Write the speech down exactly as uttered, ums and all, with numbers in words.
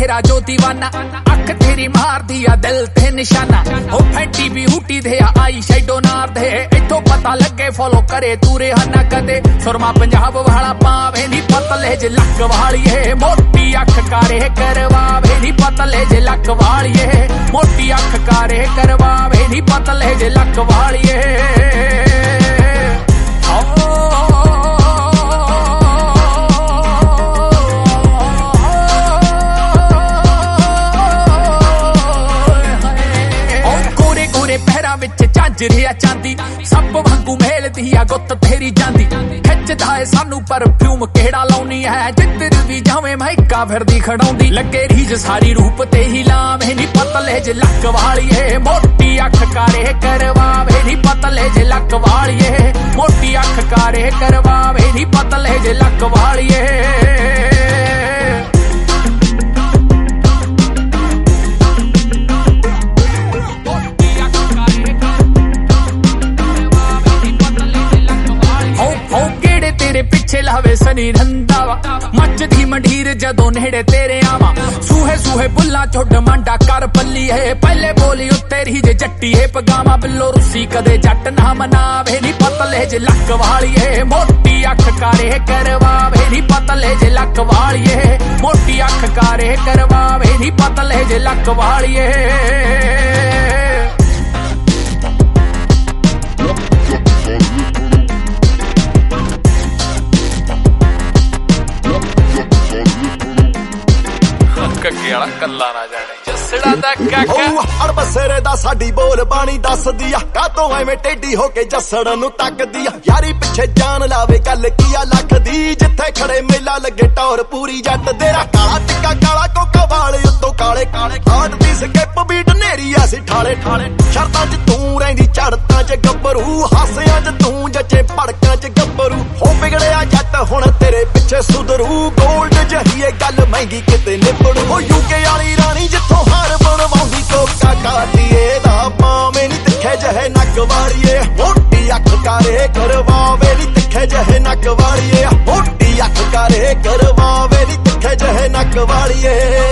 तेरा जो दीवाना, अख तेरी मार दिया दिल ते निशाना। ओ फैंटी ब्यूटी दे आई शैडो नार दे, इथों पता लगे फॉलो करे तू रेहाना कदे। सुरमा पंजाब वाला पावे नी पतले जे लक वालिए, मोटी अख कारे करवावे नी पतले जे लक वालिए, मोटी अख कारे करवावे नी पतले जे लक वालिए। झांजरिया चांदी सब वांगू मेलदी आ गुत्त तेरी जांदी, खिचदा है सानू परफ्यूम केड़ा लाउनी है, जिद्दर भी जावे महका फिरदी खड़ाउंदी। लगे रीज सारी रूप ते ही लावे नी पतले जे लक वालिए, मोटी अख कारे करवावे नी पतले जे लक वालिए, मोटी अख कारे करवावे नी पतले जे लक वालिए। लावे सनी रंधावा मचदी मंडीर जदों नेड़े तेरे आवा, सूहे सूहे बुल्ला चुड मांडा कर पल्ली है, पहले बोली तेरी जे जट्टी है पगावा। बिल्लो रुसी कदे जट ना मनावे नी पतले जे लक वालिए, मोटी अख कारे करवावे नी पतले जे लक वालिए, मोटी अख कारे करवावे नी पतले जे लक वालिए। कला ना जाने जसड़ा दा काका हर बसेरे दा साडी बोल बाणी दसदी आ, कातों एवें टेढ़ी होके जसड़ नूं तकदी आ। यारी पिछे जान लावे गल कीआ लख दी, जिथे खड़े मेला लगे टौर पूरी जट तेरा। काला टिक्का काला कोका वाले उत्तों काले काले, हार्ट दी स्किप बीट नेरी ऐसी ठाले ठाले। शर्तां च तूं रहिंदी चढ़तां च गब्बरू, हासियां च तूं जचे भड़कां च गब्बरू। हो बिगड़िया जट हुण तेरे पिछे सुधरू, गोल्ड जही ए गल महंगी किते निबड़ू। हो यूके वाली रानी जिथों हार बनवाउंदी कोका काटिए दा, पावे नी तिखे जहे नक वालिए, मोटी अख कारे करवावे नी तिखे जहे नक वालिए, मोटी अख कारे करवावे नी तिखे जहे नक वालिए।